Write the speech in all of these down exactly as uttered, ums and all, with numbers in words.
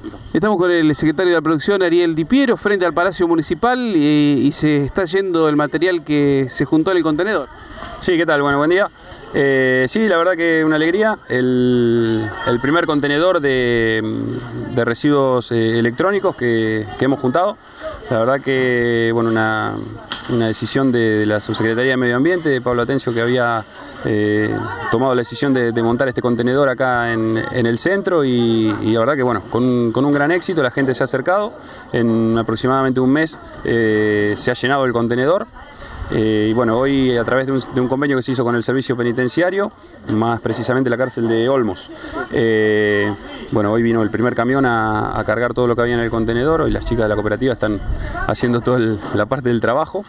Estamos con el secretario de la Producción, Ariel Di Piero, frente al Palacio Municipal y, y se está yendo el material que se juntó en el contenedor. Sí, ¿qué tal? Bueno, buen día. Eh, sí, la verdad que una alegría. El, el primer contenedor de, de residuos eh, electrónicos que, que hemos juntado. La verdad que, bueno, una, una decisión de, de la Subsecretaría de Medio Ambiente, de Pablo Atencio, que había eh, tomado la decisión de, de montar este contenedor acá en, en el centro y, y la verdad que, bueno, con, con un gran éxito, la gente se ha acercado. En aproximadamente un mes eh, se ha llenado el contenedor. Eh, y bueno, hoy a través de un, de un convenio que se hizo con el servicio penitenciario, más precisamente la cárcel de Olmos, eh, bueno, hoy vino el primer camión a, a cargar todo lo que había en el contenedor. Hoy las chicas de la cooperativa están haciendo toda el, la parte del trabajo.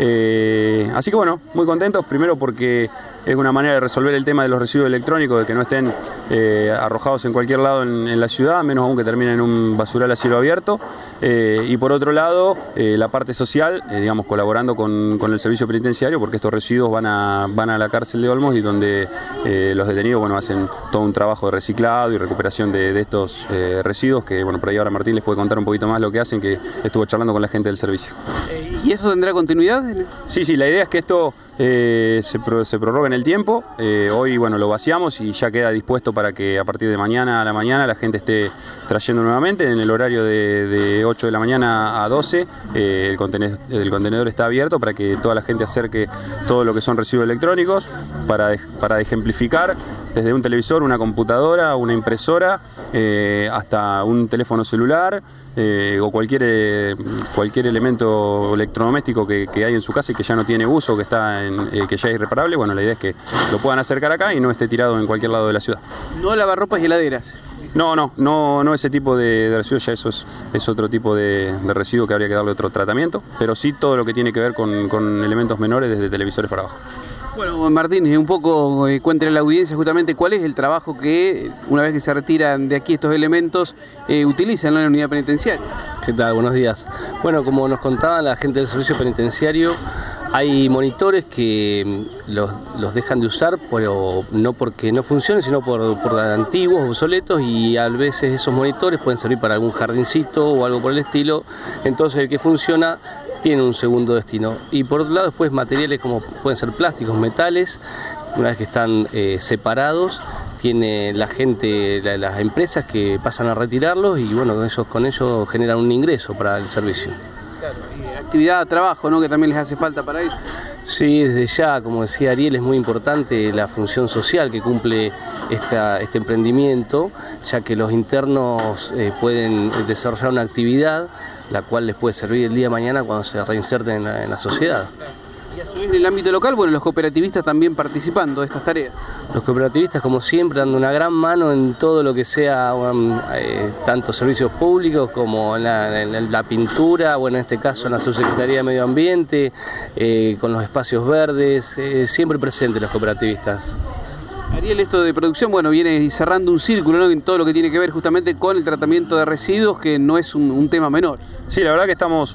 Eh, así que bueno, muy contentos, primero porque es una manera de resolver el tema de los residuos electrónicos, de que no estén eh, arrojados en cualquier lado en, en la ciudad, menos aún que terminen en un basural a cielo abierto. Eh, y por otro lado, eh, la parte social, eh, digamos, colaborando con, con el servicio penitenciario, porque estos residuos van a, van a la cárcel de Olmos y donde eh, los detenidos, bueno, hacen todo un trabajo de reciclado y recuperación de, de estos eh, residuos, que bueno, por ahí ahora Martín les puede contar un poquito más lo que hacen, que estuvo charlando con la gente del servicio. ¿Y eso tendrá continuidad? Sí, sí, la idea es que esto eh, se, pro, se prorrogue en el tiempo. Eh, hoy, bueno, lo vaciamos y ya queda dispuesto para que a partir de mañana a la mañana la gente esté trayendo nuevamente en el horario de, de ocho de la mañana a doce. Eh, el, contenedor, el contenedor está abierto para que toda la gente acerque todo lo que son residuos electrónicos para, para ejemplificar desde un televisor, una computadora, una impresora, eh, hasta un teléfono celular eh, o cualquier, eh, cualquier elemento electrodoméstico que, que hay en su casa y que ya no tiene uso, que, está en, eh, que ya es irreparable. Bueno, la idea es que lo puedan acercar acá y no esté tirado en cualquier lado de la ciudad. No lavarropas y heladeras. No, no, no, no ese tipo de, de residuos, ya eso es, es otro tipo de, de residuo que habría que darle otro tratamiento, pero sí todo lo que tiene que ver con, con elementos menores desde televisores para abajo. Bueno, Martín, un poco eh, cuéntale a la audiencia justamente cuál es el trabajo que, una vez que se retiran de aquí estos elementos, eh, utilizan en la unidad penitenciaria. ¿Qué tal? Buenos días. Bueno, como nos contaba la gente del servicio penitenciario, hay monitores que los, los dejan de usar, pero no porque no funcionen, sino por, por antiguos, obsoletos, y a veces esos monitores pueden servir para algún jardincito o algo por el estilo. Entonces el que funciona tiene un segundo destino. Y por otro lado, después materiales como pueden ser plásticos, metales, una vez que están eh, separados, tiene la gente, la, las empresas que pasan a retirarlos y bueno, con ellos, con ellos generan un ingreso para el servicio. Claro, y actividad, trabajo, ¿no?, que también les hace falta para ellos. Sí, desde ya, como decía Ariel, es muy importante la función social que cumple esta, este emprendimiento, ya que los internos eh, pueden desarrollar una actividad la cual les puede servir el día de mañana cuando se reinserten en la, en la sociedad. Y a su vez en el ámbito local, bueno, los cooperativistas también participando de estas tareas. Los cooperativistas, como siempre, dando una gran mano en todo lo que sea, um, eh, tanto servicios públicos como en la, en la pintura, bueno, en este caso en la Subsecretaría de Medio Ambiente, eh, con los espacios verdes, eh, siempre presentes los cooperativistas. Ariel, esto de producción, bueno, viene cerrando un círculo, ¿no?, en todo lo que tiene que ver justamente con el tratamiento de residuos, que no es un, un tema menor. Sí, la verdad que estamos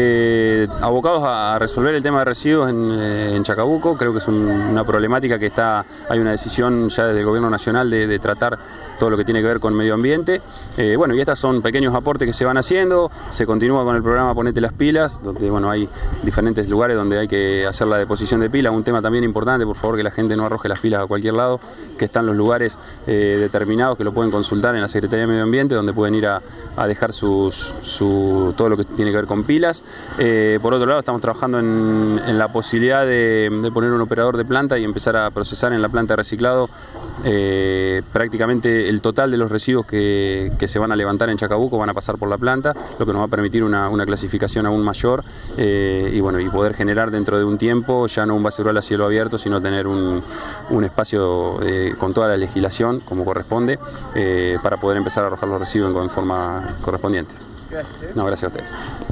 eh, abocados a resolver el tema de residuos en, eh, en Chacabuco. Creo que es un, una problemática que está, hay una decisión ya desde el gobierno nacional de, de tratar todo lo que tiene que ver con medio ambiente. Eh, bueno, y estas son pequeños aportes que se van haciendo. Se continúa con el programa Ponete las Pilas, donde bueno, hay diferentes lugares donde hay que hacer la deposición de pilas. Un tema también importante, por favor, que la gente no arroje las pilas a cualquier lado, que están los lugares eh, determinados, que lo pueden consultar en la Secretaría de Medio Ambiente, donde pueden ir a, a dejar sus, su, todo lo que tiene que ver con pilas. Eh, por otro lado, estamos trabajando en, en la posibilidad de, de poner un operador de planta y empezar a procesar en la planta de reciclado eh, prácticamente el total de los residuos que, que se van a levantar en Chacabuco van a pasar por la planta, lo que nos va a permitir una, una clasificación aún mayor eh, y, bueno, y poder generar dentro de un tiempo ya no un basural a cielo abierto, sino tener un, un espacio eh, con toda la legislación como corresponde eh, para poder empezar a arrojar los residuos en, en forma correspondiente. Gracias. No, gracias a ustedes.